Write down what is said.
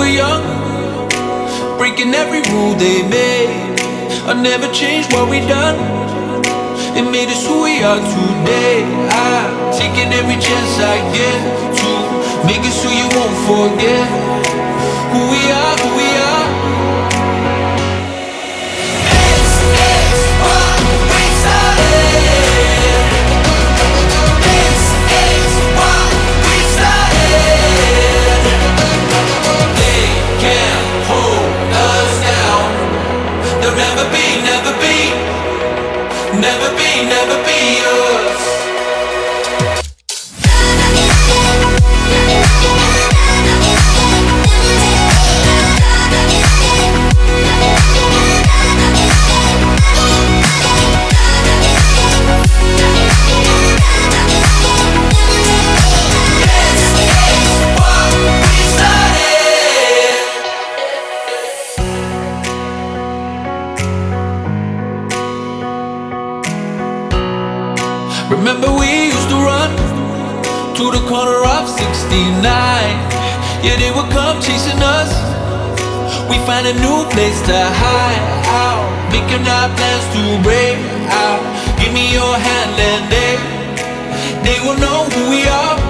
were young, breaking every rule they made. I never changed what we done. It made us who we are today. I'm taking every chance I get to make it so you won't forget who we are, who we are. X, Y, we started. X, Y, we started. They can't hold us down. They'll never be, never be, never be, never be us. Remember we used to run to the corner of 69. Yeah, they would come chasing us. We find a new place to hide out, making our plans to break out. Give me your hand and they will know who we are.